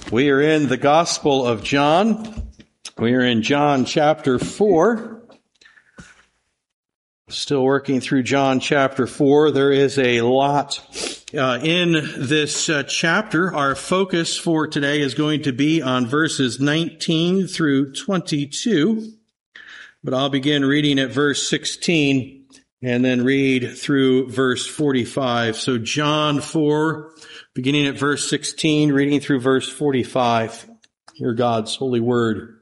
We are in the Gospel of John. We are in John chapter 4. Still working through John chapter 4. There is a lot in this chapter. Our focus for today is going to be on verses 19 through 22. But I'll begin reading at verse 16 and then read through verse 45. So John 4, beginning at verse 16, reading through verse 45. Hear God's holy word.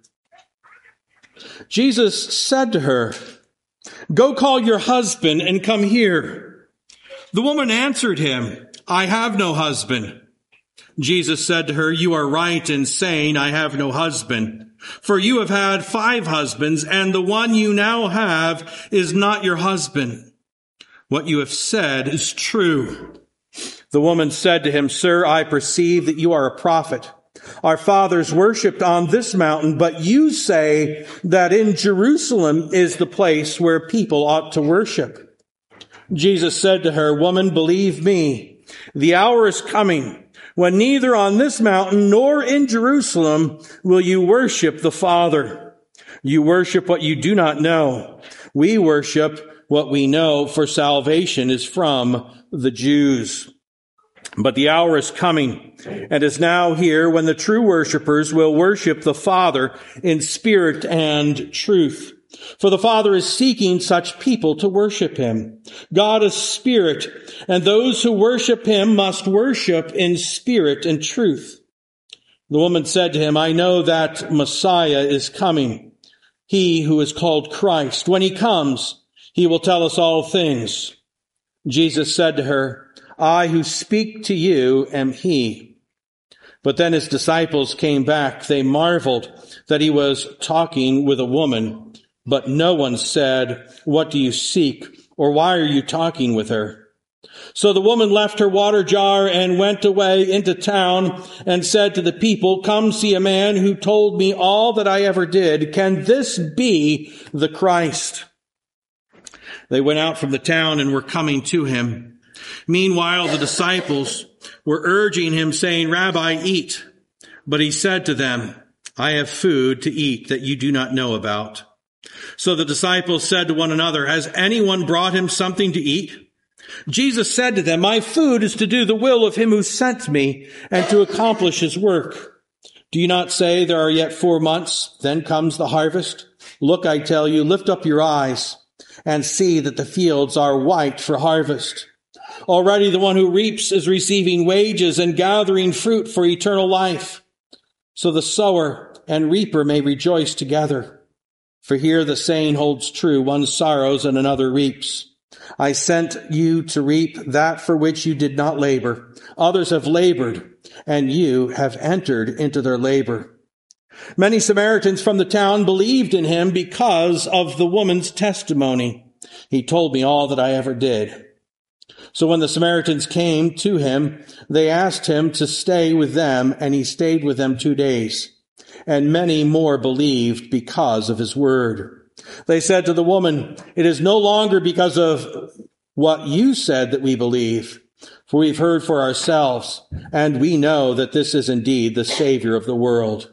Jesus said to her, "Go call your husband and come here." The woman answered him, "I have no husband." Jesus said to her, "You are right in saying, 'I have no husband.' For you have had 5 husbands, and the one you now have is not your husband. What you have said is true." The woman said to him, "Sir, I perceive that you are a prophet. Our fathers worshipped on this mountain, but you say that in Jerusalem is the place where people ought to worship." Jesus said to her, "Woman, believe me, the hour is coming when neither on this mountain nor in Jerusalem will you worship the Father. You worship what you do not know. We worship what we know, for salvation is from the Jews. But the hour is coming and is now here when the true worshipers will worship the Father in spirit and truth. For the Father is seeking such people to worship him. God is spirit, and those who worship him must worship in spirit and truth." The woman said to him, "I know that Messiah is coming, he who is called Christ. When he comes, he will tell us all things." Jesus said to her, "I who speak to you am he." But then his disciples came back. They marveled that he was talking with a woman. But no one said, "What do you seek?" or "Why are you talking with her?" So the woman left her water jar and went away into town and said to the people, "Come see a man who told me all that I ever did. Can this be the Christ?" They went out from the town and were coming to him. Meanwhile, the disciples were urging him, saying, "Rabbi, eat." But he said to them, "I have food to eat that you do not know about." So the disciples said to one another, "Has anyone brought him something to eat?" Jesus said to them, "My food is to do the will of him who sent me and to accomplish his work. Do you not say there are yet 4 months, then comes the harvest? Look, I tell you, lift up your eyes and see that the fields are white for harvest. Already the one who reaps is receiving wages and gathering fruit for eternal life. So the sower and reaper may rejoice together. For here the saying holds true, one sorrows and another reaps. I sent you to reap that for which you did not labor. Others have labored, and you have entered into their labor." Many Samaritans from the town believed in him because of the woman's testimony. "He told me all that I ever did." So when the Samaritans came to him, they asked him to stay with them, and he stayed with them 2 days. And many more believed because of his word. They said to the woman, "It is no longer because of what you said that we believe, for we've heard for ourselves, and we know that this is indeed the Savior of the world."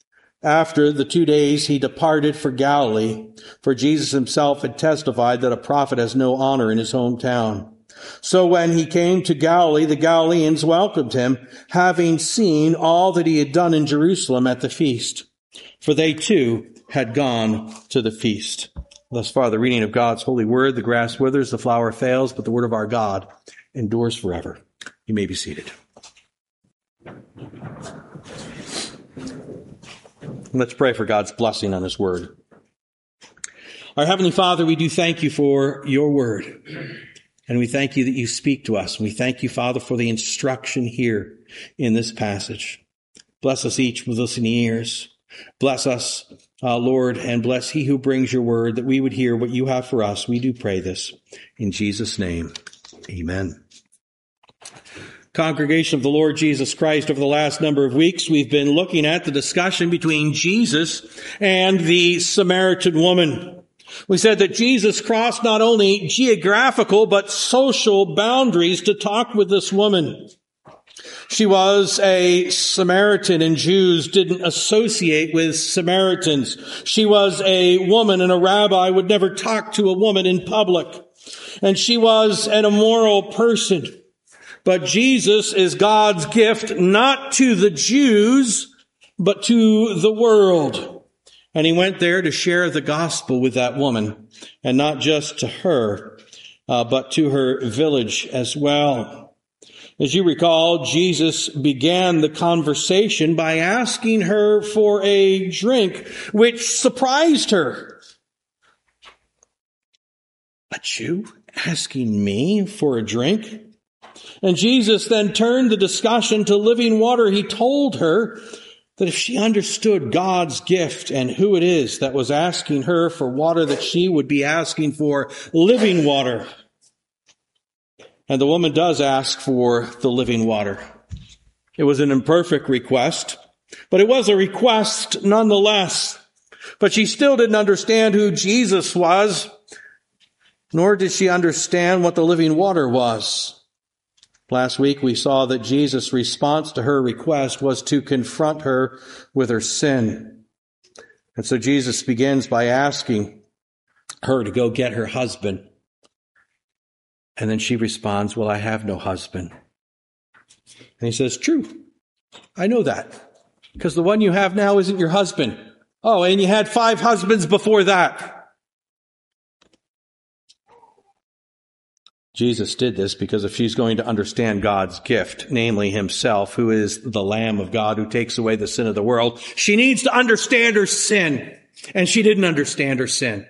After the 2 days, he departed for Galilee, for Jesus himself had testified that a prophet has no honor in his hometown. So when he came to Galilee, the Galileans welcomed him, having seen all that he had done in Jerusalem at the feast. For they too had gone to the feast. Thus far, the reading of God's holy word. The grass withers, the flower fails, but the word of our God endures forever. You may be seated. Let's pray for God's blessing on his word. Our Heavenly Father, we do thank you for your word. And we thank you that you speak to us. And we thank you, Father, for the instruction here in this passage. Bless us each with listening ears. Bless us, Lord, and bless he who brings your word, that we would hear what you have for us. We do pray this in Jesus' name. Amen. Congregation of the Lord Jesus Christ, over the last number of weeks, we've been looking at the discussion between Jesus and the Samaritan woman. We said that Jesus crossed not only geographical but social boundaries to talk with this woman. She was a Samaritan, and Jews didn't associate with Samaritans. She was a woman, and a rabbi would never talk to a woman in public. And she was an immoral person. But Jesus is God's gift, not to the Jews, but to the world. And he went there to share the gospel with that woman, and not just to her, but to her village as well. As you recall, Jesus began the conversation by asking her for a drink, which surprised her. A Jew asking me for a drink? And Jesus then turned the discussion to living water. He told her that if she understood God's gift and who it is that was asking her for water, that she would be asking for living water. And the woman does ask for the living water. It was an imperfect request, but it was a request nonetheless. But she still didn't understand who Jesus was, nor did she understand what the living water was. Last week we saw that Jesus' response to her request was to confront her with her sin. And so Jesus begins by asking her to go get her husband. And then she responds, well, I have no husband. And he says, true, I know that, because the one you have now isn't your husband. Oh, and you had 5 husbands before that. Jesus did this because if she's going to understand God's gift, namely himself, who is the Lamb of God who takes away the sin of the world, she needs to understand her sin. And she didn't understand her sin.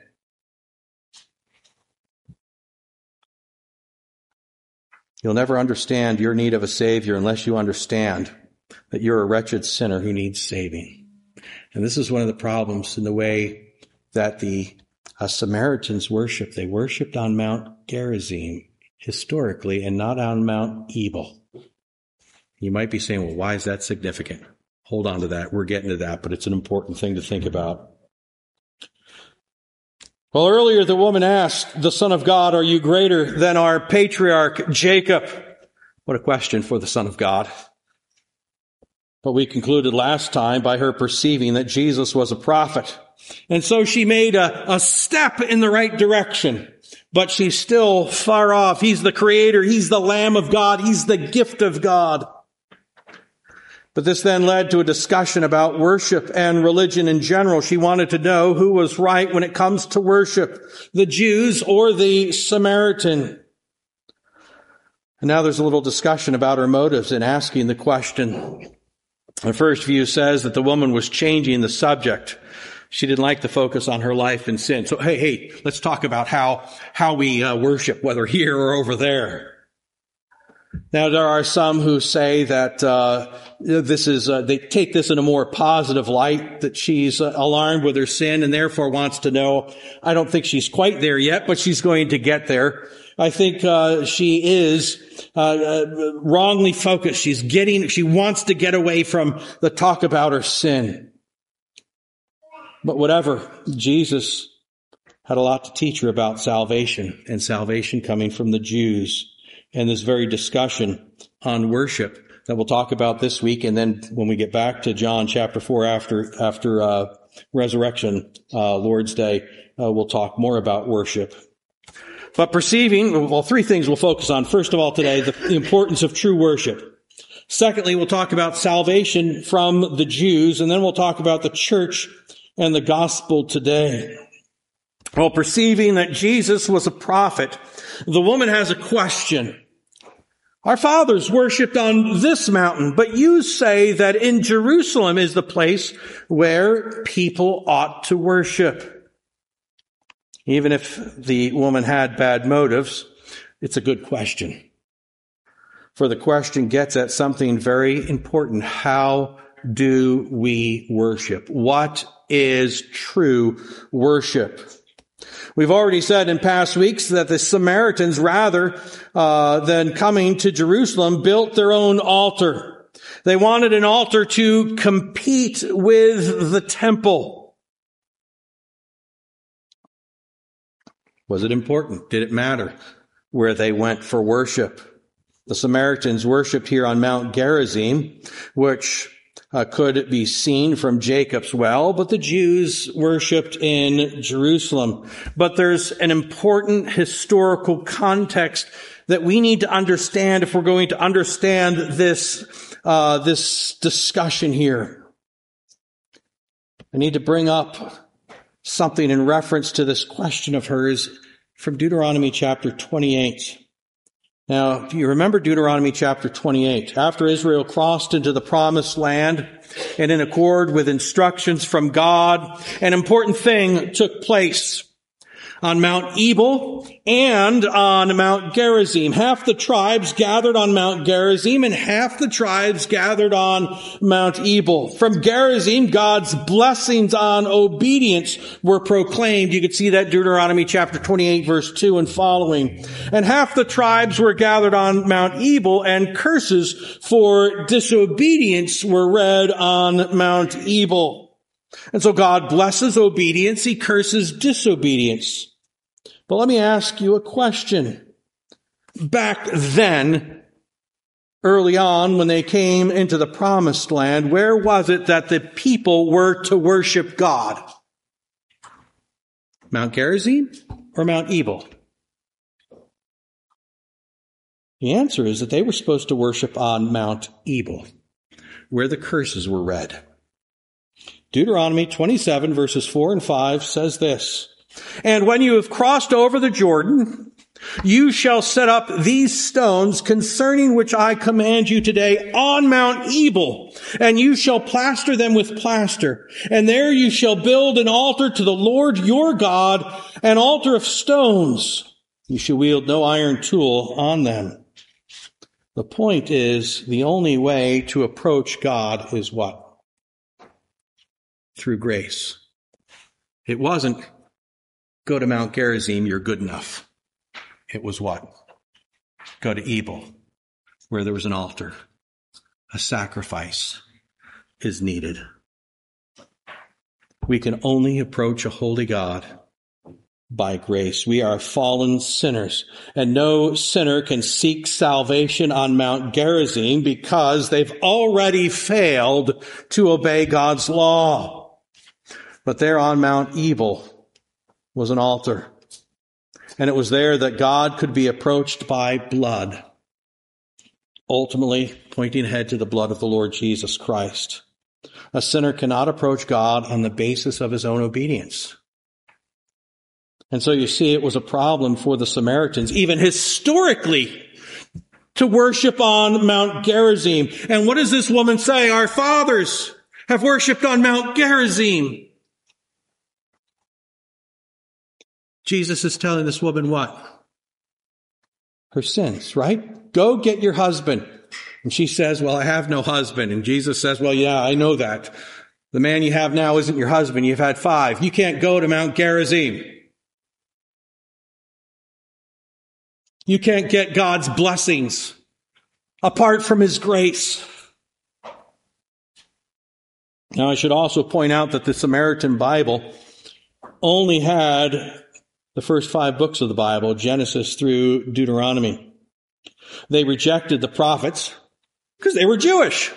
You'll never understand your need of a Savior unless you understand that you're a wretched sinner who needs saving. And this is one of the problems in the way that the Samaritans worshiped. They worshiped on Mount Gerizim historically and not on Mount Ebal. You might be saying, well, why is that significant? Hold on to that. We're getting to that, but it's an important thing to think about. Well, earlier the woman asked the Son of God, are you greater than our patriarch Jacob? What a question for the Son of God. But we concluded last time by her perceiving that Jesus was a prophet. And so she made a step in the right direction. But she's still far off. He's the Creator. He's the Lamb of God. He's the gift of God. But this then led to a discussion about worship and religion in general. She wanted to know who was right when it comes to worship, the Jews or the Samaritan. And now there's a little discussion about her motives in asking the question. The first view says that the woman was changing the subject. She didn't like to focus on her life and sin. So, hey, let's talk about how we worship, whether here or over there. Now, there are some who say that they take this in a more positive light, that she's alarmed with her sin and therefore wants to know. I don't think she's quite there yet, but she's going to get there. I think she is wrongly focused. She wants to get away from the talk about her sin. But whatever, Jesus had a lot to teach her about salvation, and salvation coming from the Jews. And this very discussion on worship that we'll talk about this week, and then when we get back to John chapter 4 after resurrection, Lord's Day, we'll talk more about worship. But perceiving, well, 3 things we'll focus on. First of all today, the importance of true worship. Secondly, we'll talk about salvation from the Jews, and then we'll talk about the church and the gospel today. Well, perceiving that Jesus was a prophet, the woman has a question. Our fathers worshipped on this mountain, but you say that in Jerusalem is the place where people ought to worship. Even if the woman had bad motives, it's a good question. For the question gets at something very important. How do we worship? What is true worship? We've already said in past weeks that the Samaritans, rather than coming to Jerusalem, built their own altar. They wanted an altar to compete with the temple. Was it important? Did it matter where they went for worship? The Samaritans worshipped here on Mount Gerizim, which could be seen from Jacob's well, but the Jews worshipped in Jerusalem. But there's an important historical context that we need to understand if we're going to understand this discussion here. I need to bring up something in reference to this question of hers from Deuteronomy chapter 28. Now, if you remember Deuteronomy chapter 28, after Israel crossed into the promised land and in accord with instructions from God, an important thing took place on Mount Ebal and on Mount Gerizim. Half the tribes gathered on Mount Gerizim and half the tribes gathered on Mount Ebal. From Gerizim, God's blessings on obedience were proclaimed. You could see that Deuteronomy chapter 28 verse 2 and following. And half the tribes were gathered on Mount Ebal, and curses for disobedience were read on Mount Ebal. And so God blesses obedience, He curses disobedience. But let me ask you a question. Back then, early on, when they came into the promised land, where was it that the people were to worship God? Mount Gerizim or Mount Ebal? The answer is that they were supposed to worship on Mount Ebal, where the curses were read. Deuteronomy 27 verses 4 and 5 says this, "And when you have crossed over the Jordan, you shall set up these stones concerning which I command you today on Mount Ebal, and you shall plaster them with plaster. And there you shall build an altar to the Lord your God, an altar of stones. You shall wield no iron tool on them." The point is, the only way to approach God is what? Through grace. It wasn't, go to Mount Gerizim, you're good enough. It was what? Go to Ebal, where there was an altar. A sacrifice is needed. We can only approach a holy God by grace. We are fallen sinners, and no sinner can seek salvation on Mount Gerizim because they've already failed to obey God's law. But there on Mount Ebal was an altar, and it was there that God could be approached by blood, ultimately pointing ahead to the blood of the Lord Jesus Christ. A sinner cannot approach God on the basis of his own obedience. And so you see, it was a problem for the Samaritans, even historically, to worship on Mount Gerizim. And what does this woman say? Our fathers have worshipped on Mount Gerizim. Jesus is telling this woman what? Her sins, right? Go get your husband. And she says, well, I have no husband. And Jesus says, well, yeah, I know that. The man you have now isn't your husband. You've had 5. You can't go to Mount Gerizim. You can't get God's blessings apart from His grace. Now, I should also point out that the Samaritan Bible only had the first 5 books of the Bible, Genesis through Deuteronomy. They rejected the prophets because they were Jewish.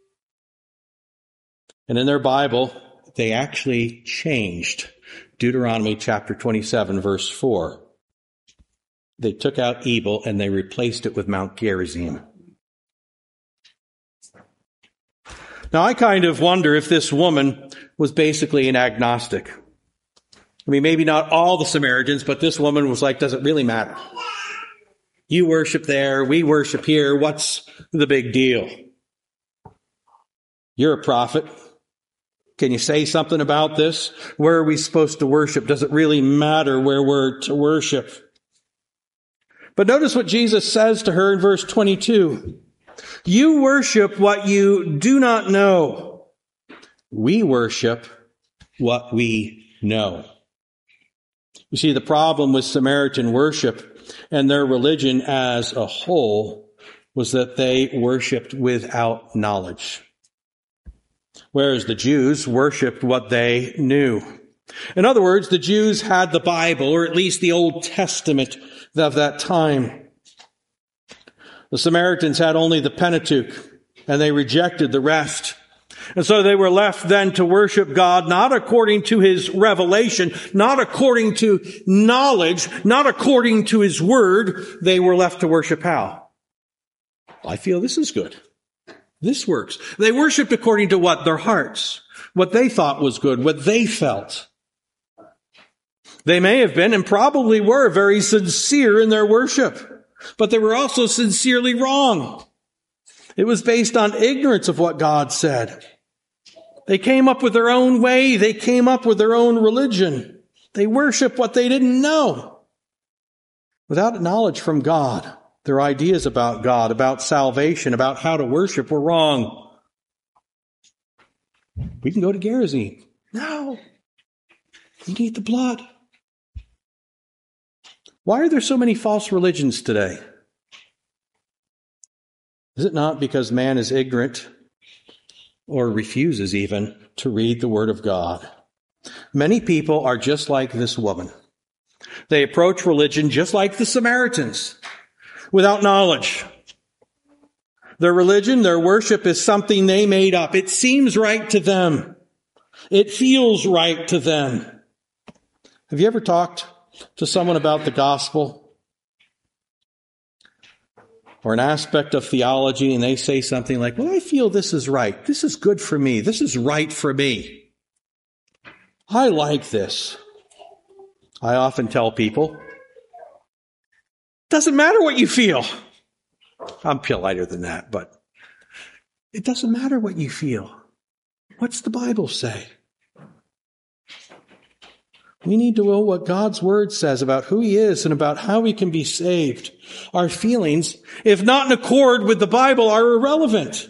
And in their Bible, they actually changed Deuteronomy chapter 27, verse 4. They took out Ebal and they replaced it with Mount Gerizim. Now, I kind of wonder if this woman was basically an agnostic. I mean, maybe not all the Samaritans, but this woman was like, does it really matter? You worship there, we worship here. What's the big deal? You're a prophet. Can you say something about this? Where are we supposed to worship? Does it really matter where we're to worship? But notice what Jesus says to her in verse 22. You worship what you do not know. We worship what we know. You see, the problem with Samaritan worship and their religion as a whole was that they worshiped without knowledge, whereas the Jews worshiped what they knew. In other words, the Jews had the Bible, or at least the Old Testament of that time. The Samaritans had only the Pentateuch, and they rejected the rest. And so they were left then to worship God, not according to his revelation, not according to knowledge, not according to his word. They were left to worship how? I feel this is good. This works. They worshiped according to what? Their hearts. What they thought was good, what they felt. They may have been and probably were very sincere in their worship, but they were also sincerely wrong. It was based on ignorance of what God said. They came up with their own way. They came up with their own religion. They worshiped what they didn't know. Without knowledge from God, their ideas about God, about salvation, about how to worship were wrong. We can go to Gerizim. No. You need the blood. Why are there so many false religions today? Is it not because man is ignorant or refuses even to read the Word of God? Many people are just like this woman. They approach religion just like the Samaritans, without knowledge. Their religion, their worship is something they made up. It seems right to them. It feels right to them. Have you ever talked to someone about the gospel or an aspect of theology, and they say something like, well, I feel this is right. This is good for me. This is right for me. I like this. I often tell people, doesn't matter what you feel. I'm lighter than that, but it doesn't matter what you feel. What's the Bible say? We need to know what God's Word says about who He is and about how we can be saved. Our feelings, if not in accord with the Bible, are irrelevant.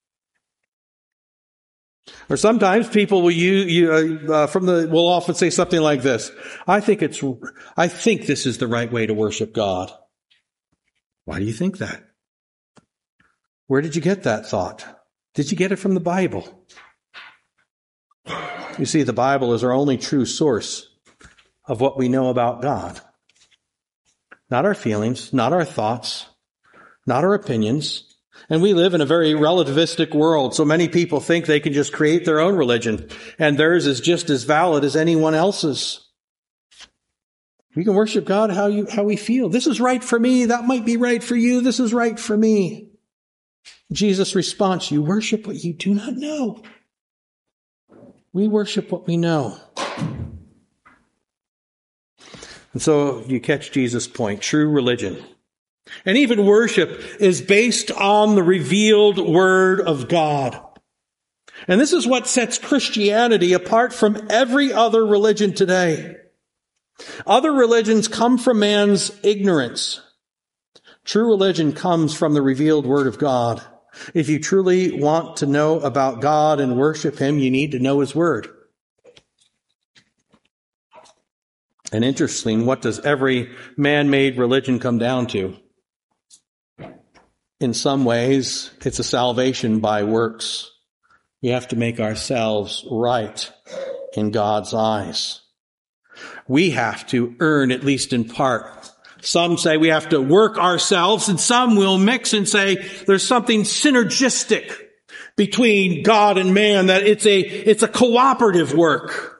Or sometimes people will often say something like this: I think this is the right way to worship God. Why do you think that? Where did you get that thought? Did you get it from the Bible? You see, the Bible is our only true source of what we know about God. Not our feelings, not our thoughts, not our opinions. And we live in a very relativistic world, so many people think they can just create their own religion, and theirs is just as valid as anyone else's. We can worship God how we feel. This is right for me. That might be right for you. This is right for me. Jesus' response: you worship what you do not know. We worship what we know. And so you catch Jesus' point. True religion and even worship is based on the revealed Word of God. And this is what sets Christianity apart from every other religion today. Other religions come from man's ignorance. True religion comes from the revealed Word of God. If you truly want to know about God and worship Him, you need to know His Word. And interesting, what does every man-made religion come down to? In some ways, it's a salvation by works. We have to make ourselves right in God's eyes. We have to earn, at least in part. Some say we have to work ourselves, and some will mix and say there's something synergistic between God and man, that it's a cooperative work.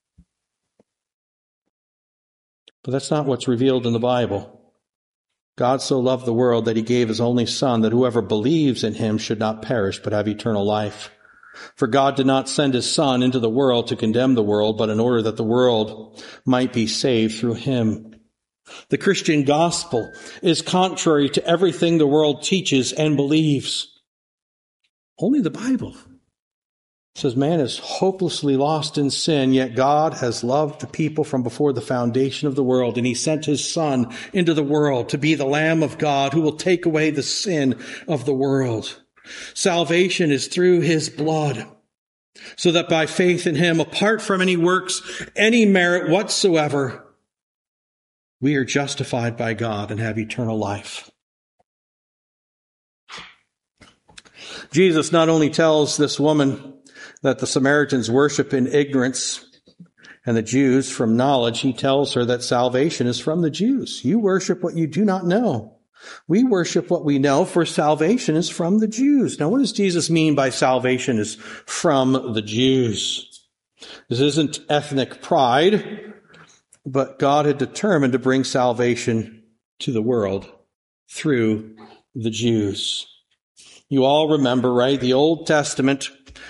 But that's not what's revealed in the Bible. God so loved the world that He gave His only Son, that whoever believes in Him should not perish but have eternal life. For God did not send His Son into the world to condemn the world, but in order that the world might be saved through Him. The Christian gospel is contrary to everything the world teaches and believes. Only the Bible says man is hopelessly lost in sin, yet God has loved the people from before the foundation of the world, and He sent His Son into the world to be the Lamb of God who will take away the sin of the world. Salvation is through His blood, so that by faith in Him, apart from any works, any merit whatsoever, we are justified by God and have eternal life. Jesus not only tells this woman that the Samaritans worship in ignorance and the Jews from knowledge, He tells her that salvation is from the Jews. You worship what you do not know. We worship what we know, for salvation is from the Jews. Now, what does Jesus mean by salvation is from the Jews? This isn't ethnic pride, but God had determined to bring salvation to the world through the Jews. You all remember, right? The Old Testament,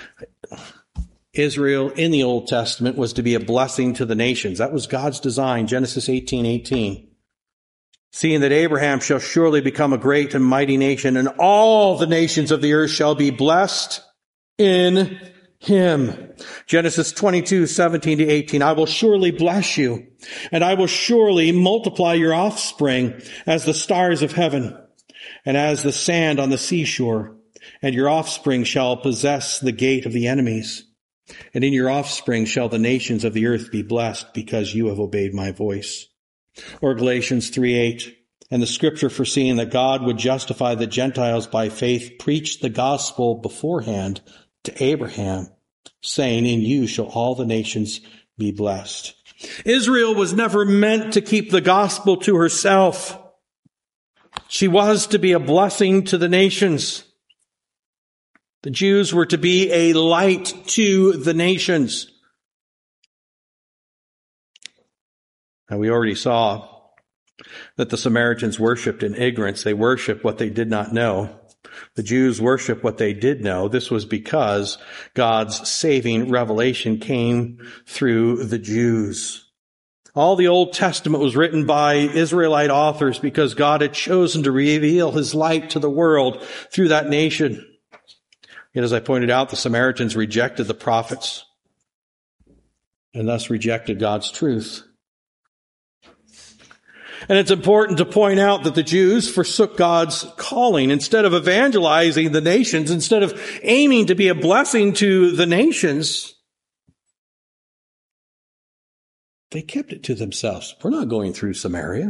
Israel in the Old Testament was to be a blessing to the nations. That was God's design, Genesis 18:18. Seeing that Abraham shall surely become a great and mighty nation, and all the nations of the earth shall be blessed in him. Genesis 22:17-18. I will surely bless you, and I will surely multiply your offspring as the stars of heaven, and as the sand on the seashore, and your offspring shall possess the gate of the enemies. And in your offspring shall the nations of the earth be blessed, because you have obeyed my voice. Or Galatians 3:8, and the scripture, foreseeing that God would justify the Gentiles by faith, preached the gospel beforehand to Abraham, saying, in you shall all the nations be blessed. Israel was never meant to keep the gospel to herself. She was to be a blessing to the nations. The Jews were to be a light to the nations. Now, we already saw that the Samaritans worshipped in ignorance. They worshipped what they did not know. The Jews worshipped what they did know. This was because God's saving revelation came through the Jews. All the Old Testament was written by Israelite authors because God had chosen to reveal his light to the world through that nation. Yet, as I pointed out, the Samaritans rejected the prophets and thus rejected God's truth. And it's important to point out that the Jews forsook God's calling. Instead of evangelizing the nations, instead of aiming to be a blessing to the nations, they kept it to themselves. We're not going through Samaria.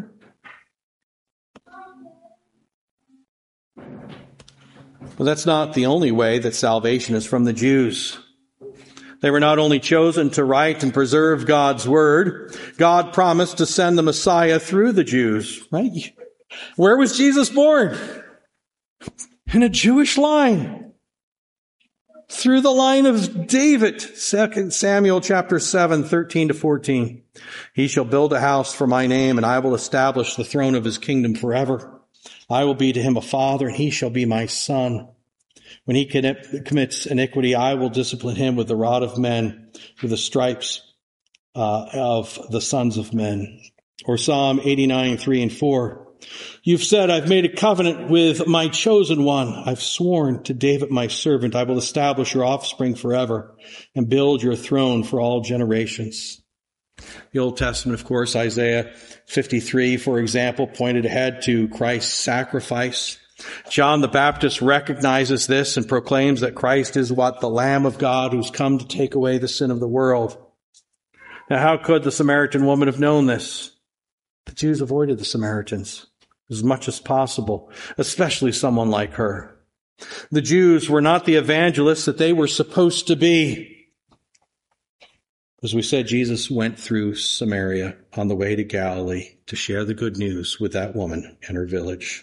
Well, that's not the only way that salvation is from the Jews. They were not only chosen to write and preserve God's word, God promised to send the Messiah through the Jews, right? Where was Jesus born? In a Jewish line. Through the line of David. 2 Samuel chapter 7, 13-14. He shall build a house for my name, and I will establish the throne of his kingdom forever. I will be to him a father, and he shall be my son. When he commits iniquity, I will discipline him with the rod of men, with the stripes of the sons of men. Or Psalm 89, 3-4. You've said, I've made a covenant with my chosen one. I've sworn to David, my servant, I will establish your offspring forever and build your throne for all generations. The Old Testament, of course, Isaiah 53, for example, pointed ahead to Christ's sacrifice. John the Baptist recognizes this and proclaims that Christ is what? The Lamb of God who's come to take away the sin of the world. Now, how could the Samaritan woman have known this? The Jews avoided the Samaritans as much as possible, especially someone like her. The Jews were not the evangelists that they were supposed to be. As we said, Jesus went through Samaria on the way to Galilee to share the good news with that woman in her village.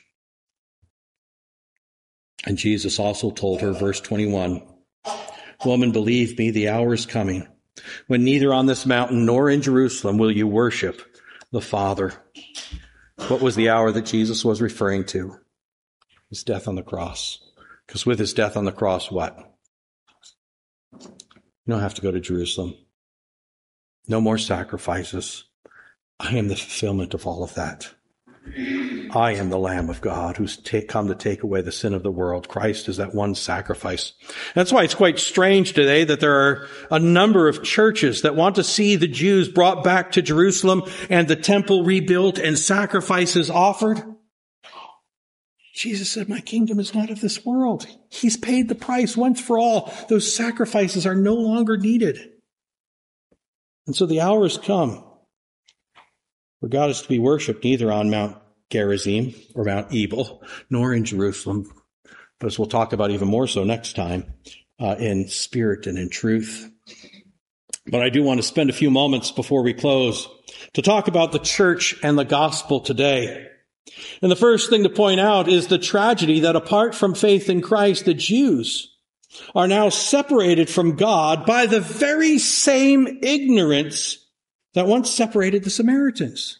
And Jesus also told her, verse 21, Woman, believe me, the hour is coming when neither on this mountain nor in Jerusalem will you worship the Father. What was the hour that Jesus was referring to? His death on the cross. Because with his death on the cross, what? You don't have to go to Jerusalem. No more sacrifices. I am the fulfillment of all of that. I am the Lamb of God who's come to take away the sin of the world. Christ is that one sacrifice. That's why it's quite strange today that there are a number of churches that want to see the Jews brought back to Jerusalem and the temple rebuilt and sacrifices offered. Jesus said, my kingdom is not of this world. He's paid the price once for all. Those sacrifices are no longer needed. And so the hour has come where God is to be worshipped neither on Mount Gerizim or Mount Ebal, nor in Jerusalem, but as we'll talk about even more so next time, in spirit and in truth. But I do want to spend a few moments before we close to talk about the church and the gospel today. And the first thing to point out is the tragedy that apart from faith in Christ, the Jews are now separated from God by the very same ignorance that once separated the Samaritans.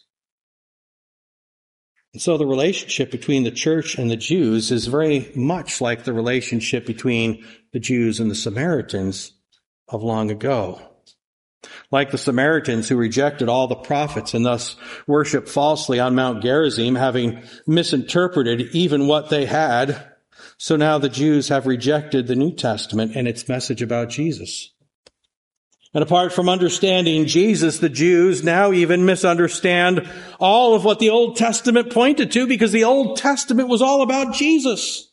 And so the relationship between the church and the Jews is very much like the relationship between the Jews and the Samaritans of long ago. Like the Samaritans who rejected all the prophets and thus worshiped falsely on Mount Gerizim, having misinterpreted even what they had, so now the Jews have rejected the New Testament and its message about Jesus. And apart from understanding Jesus, the Jews now even misunderstand all of what the Old Testament pointed to, because the Old Testament was all about Jesus.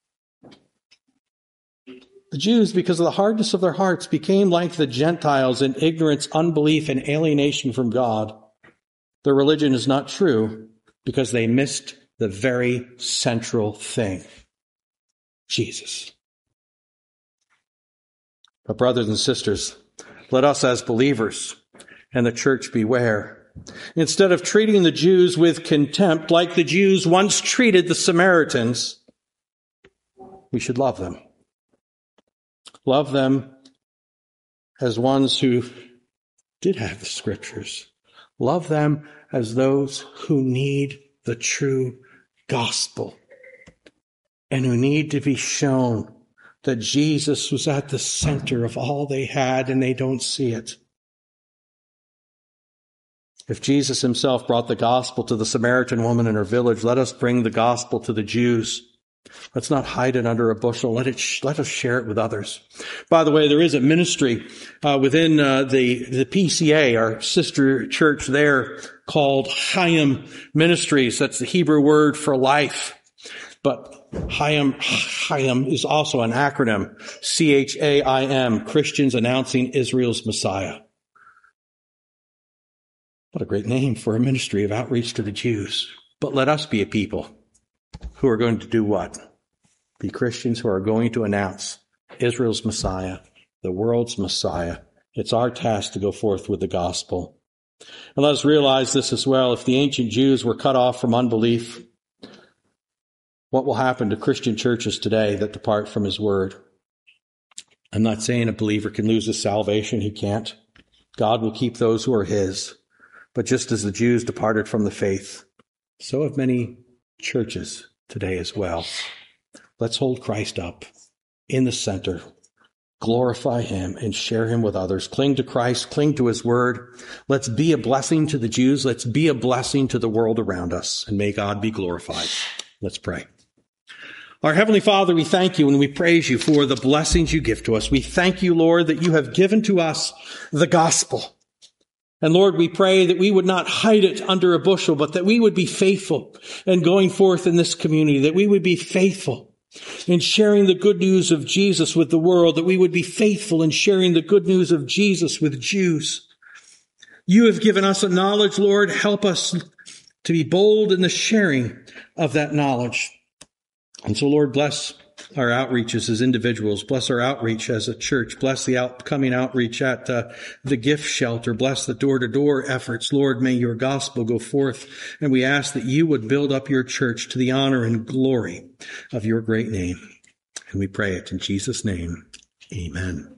The Jews, because of the hardness of their hearts, became like the Gentiles in ignorance, unbelief, and alienation from God. Their religion is not true because they missed the very central thing: Jesus. But brothers and sisters, let us as believers and the church beware. Instead of treating the Jews with contempt like the Jews once treated the Samaritans, we should love them. Love them as ones who did have the scriptures. Love them as those who need the true gospel and who need to be shown that Jesus was at the center of all they had and they don't see it. If Jesus himself brought the gospel to the Samaritan woman in her village, let us bring the gospel to the Jews. Let's not hide it under a bushel. Let us share it with others. By the way, there is a ministry within the PCA, our sister church there, called Chaim Ministries. That's the Hebrew word for life. But Chaim is also an acronym, CHAIM, Christians Announcing Israel's Messiah. What a great name for a ministry of outreach to the Jews. But let us be a people who are going to do what? Be Christians who are going to announce Israel's Messiah, the world's Messiah. It's our task to go forth with the gospel. And let us realize this as well. If the ancient Jews were cut off from unbelief, what will happen to Christian churches today that depart from his word? I'm not saying a believer can lose his salvation. He can't. God will keep those who are his. But just as the Jews departed from the faith, so have many churches today as well. Let's hold Christ up in the center, glorify him, and share him with others. Cling to Christ, cling to his word. Let's be a blessing to the Jews. Let's be a blessing to the world around us, and may God be glorified. Let's pray. Our Heavenly Father, we thank you and we praise you for the blessings you give to us. We thank you, Lord, that you have given to us the gospel. And Lord, we pray that we would not hide it under a bushel, but that we would be faithful in going forth in this community, that we would be faithful in sharing the good news of Jesus with the world, that we would be faithful in sharing the good news of Jesus with Jews. You have given us a knowledge, Lord. Help us to be bold in the sharing of that knowledge. And so, Lord, bless our outreaches as individuals. Bless our outreach as a church. Bless the upcoming outreach at the gift shelter. Bless the door-to-door efforts. Lord, may your gospel go forth. And we ask that you would build up your church to the honor and glory of your great name. And we pray it in Jesus' name. Amen.